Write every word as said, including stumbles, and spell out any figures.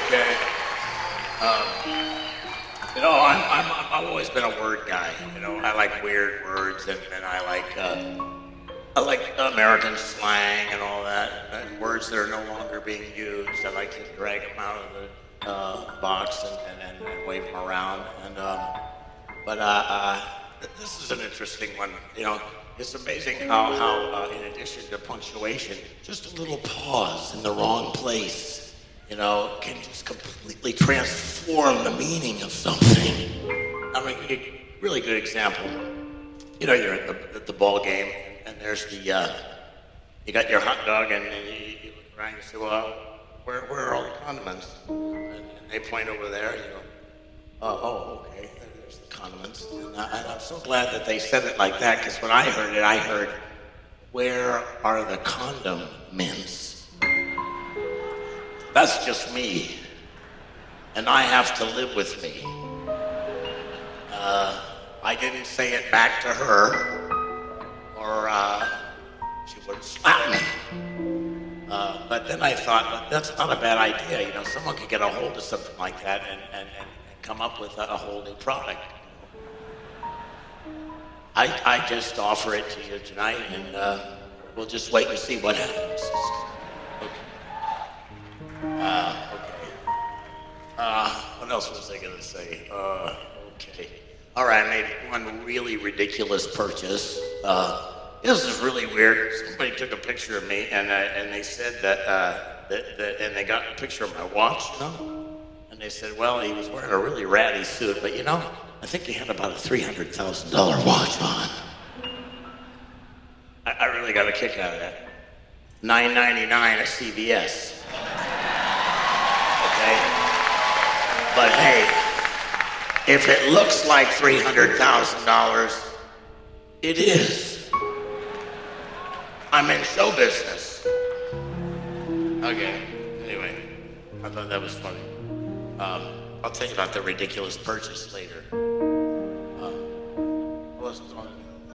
Okay. Um, you know, I'm, I'm, I've always been a word guy. You know, I like weird words, and, and I like uh, I like American slang and all that. And words that are no longer being used. I like to drag them out of the uh, box and, and, and, and wave them around. And um, but uh, uh, this is an interesting one. You know, it's amazing how how uh, in addition to punctuation, just a little pause in the wrong place, you know, can just completely transform the meaning of something. I mean, a really good example. You know, you're at the, at the ball game, and there's the, uh, you got your hot dog, and, and you, you look around and you say, well, where, where are all the condiments? And, and they point over there, and you go, oh, oh, okay, there, there's the condiments. And, I, and I'm so glad that they said it like that, because when I heard it, I heard, where are the condom mints? That's just me, and I have to live with me. Uh, I didn't say it back to her, or uh, she would slap me. Uh, but then I thought, well, that's not a bad idea. You know, someone could get a hold of something like that and, and, and, and come up with a, a whole new product. I, I just offer it to you tonight, and uh, we'll just wait and see what happens. Okay. Uh, okay. Uh, what else was I gonna say? Uh, okay. All right, I made one really ridiculous purchase. Uh, this is really weird. Somebody took a picture of me, and uh, and they said that, uh, that, that, and they got a picture of my watch, you know? And they said, well, he was wearing a really ratty suit, but you know, I think he had about a three hundred thousand dollars watch on. I, I really got a kick out of that. nine ninety-nine at C V S. Okay? But hey, if it looks like three hundred thousand dollars, it is. I'm in show business. Okay, anyway, I thought that was funny. Um, I'll tell you about the ridiculous purchase later. Uh, I wasn't on